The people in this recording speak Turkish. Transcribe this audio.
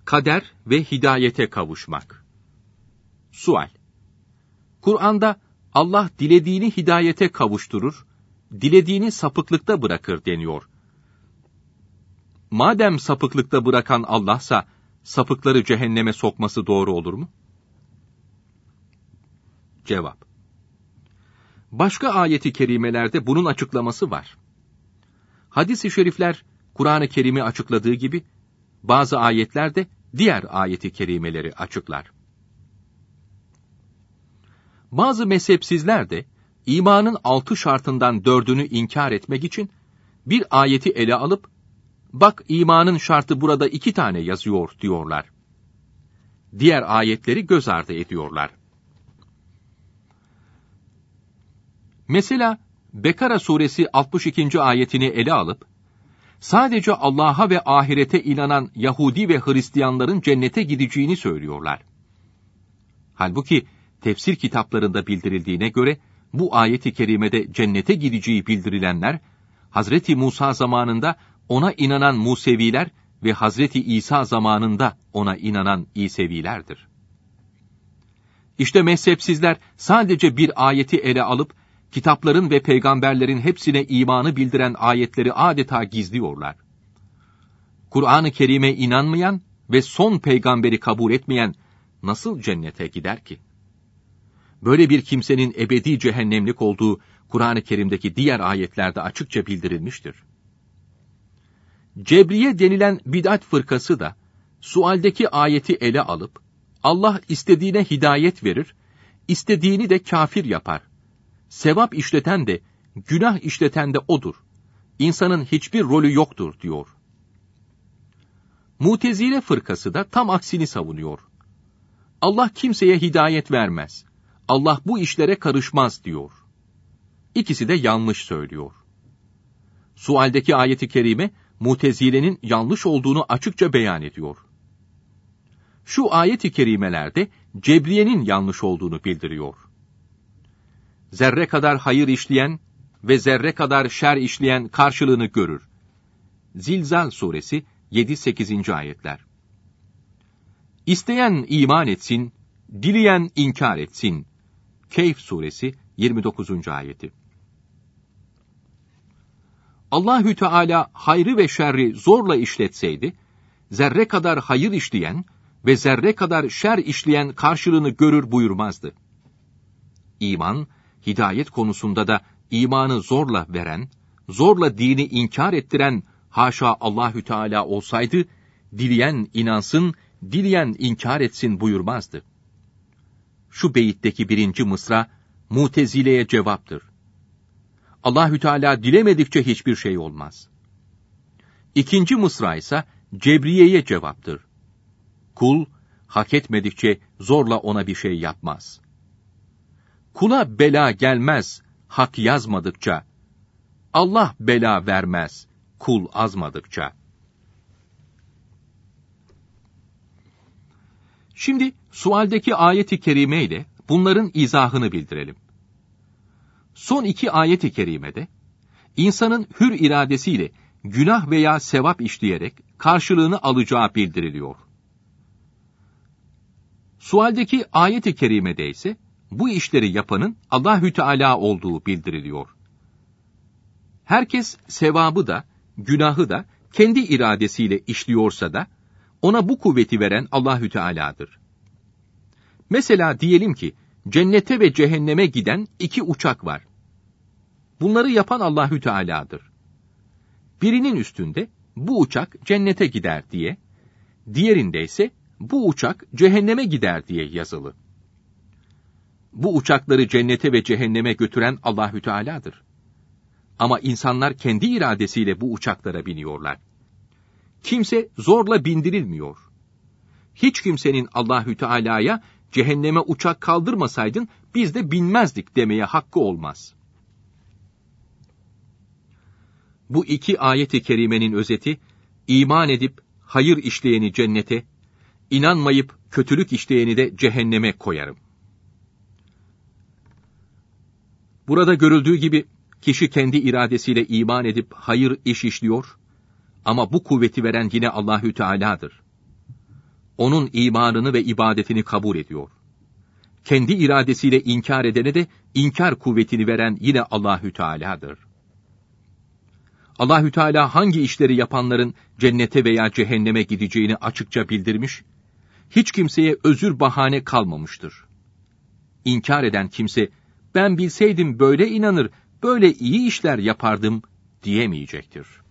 Kader ve hidayete kavuşmak. Sual: Kur'an'da Allah dilediğini hidayete kavuşturur, dilediğini sapıklıkta bırakır deniyor. Madem sapıklıkta bırakan Allah'sa, sapıkları cehenneme sokması doğru olur mu? Cevap: Başka ayeti kerimelerde bunun açıklaması var. Hadis-i şerifler, Kur'an-ı Kerim'i açıkladığı gibi, bazı ayetlerde diğer ayeti kerimeleri açıklar. Bazı mezhepsizler de, imanın 6 şartından 4'ünü inkar etmek için, bir ayeti ele alıp, bak imanın şartı burada 2 tane yazıyor diyorlar. Diğer ayetleri göz ardı ediyorlar. Mesela, Bekara suresi 62. ayetini ele alıp, sadece Allah'a ve ahirete inanan Yahudi ve Hristiyanların cennete gideceğini söylüyorlar. Halbuki, tefsir kitaplarında bildirildiğine göre, bu ayet-i kerimede cennete gideceği bildirilenler, Hazreti Musa zamanında ona inanan Museviler ve Hazreti İsa zamanında ona inanan İsevilerdir. İşte mezhepsizler sadece bir ayeti ele alıp, kitapların ve peygamberlerin hepsine imanı bildiren ayetleri adeta gizliyorlar. Kur'an-ı Kerim'e inanmayan ve son peygamberi kabul etmeyen nasıl cennete gider ki? Böyle bir kimsenin ebedi cehennemlik olduğu Kur'an-ı Kerim'deki diğer ayetlerde açıkça bildirilmiştir. Cebriye denilen bid'at fırkası da, sualdeki ayeti ele alıp, Allah istediğine hidayet verir, istediğini de kafir yapar. Sevap işleten de, günah işleten de odur. İnsanın hiçbir rolü yoktur diyor. Mutezile fırkası da tam aksini savunuyor. Allah kimseye hidayet vermez. Allah bu işlere karışmaz diyor. İkisi de yanlış söylüyor. Sualdeki ayet-i kerime, Mutezile'nin yanlış olduğunu açıkça beyan ediyor. Şu ayet-i kerimelerde, Cebriye'nin yanlış olduğunu bildiriyor. Zerre kadar hayır işleyen ve zerre kadar şer işleyen karşılığını görür. Zilzal suresi 7-8. ayetler. İsteyen iman etsin, dileyen inkar etsin. Kehf suresi 29. ayeti. Allahü Teala hayrı ve şerri zorla işletseydi, zerre kadar hayır işleyen ve zerre kadar şer işleyen karşılığını görür buyurmazdı. İman, hidayet konusunda da imanı zorla veren, zorla dini inkar ettiren haşa Allahü Teala olsaydı, dileyen inansın, dileyen inkar etsin buyurmazdı. Şu beyitteki 1. mısra, Mutezile'ye cevaptır. Allahü Teala dilemedikçe hiçbir şey olmaz. 2. mısra ise Cebriye'ye cevaptır. Kul, hak etmedikçe zorla ona bir şey yapmaz. Kula bela gelmez, hak yazmadıkça. Allah bela vermez, kul azmadıkça. Şimdi, sualdeki ayet-i kerime ile bunların izahını bildirelim. Son 2 ayet-i kerimede, insanın hür iradesiyle günah veya sevap işleyerek karşılığını alacağı bildiriliyor. Sualdeki ayet-i kerimede ise, bu işleri yapanın Allahü Teala olduğu bildiriliyor. Herkes sevabı da, günahı da kendi iradesiyle işliyorsa da, ona bu kuvveti veren Allahü Teala'dır. Mesela diyelim ki, cennete ve cehenneme giden 2 uçak var. Bunları yapan Allahü Teala'dır. Birinin üstünde, bu uçak cennete gider diye, diğerinde ise, bu uçak cehenneme gider diye yazılı. Bu uçakları cennete ve cehenneme götüren Allahü Teala'dır. Ama insanlar kendi iradesiyle bu uçaklara biniyorlar. Kimse zorla bindirilmiyor. Hiç kimsenin Allahü Teala'ya cehenneme uçak kaldırmasaydın biz de binmezdik demeye hakkı olmaz. Bu 2 ayet-i kerimenin özeti, iman edip hayır işleyeni cennete, inanmayıp kötülük işleyeni de cehenneme koyarım. Burada görüldüğü gibi, kişi kendi iradesiyle iman edip hayır iş işliyor, ama bu kuvveti veren yine Allahü Teala'dır. onun imanını ve ibadetini kabul ediyor. Kendi iradesiyle inkar edene de inkar kuvvetini veren yine Allahü Teala'dır. Allahü Teala hangi işleri yapanların cennete veya cehenneme gideceğini açıkça bildirmiş, hiç kimseye özür bahane kalmamıştır. İnkar eden kimse, ben bilseydim böyle inanır, böyle iyi işler yapardım diyemeyecektir.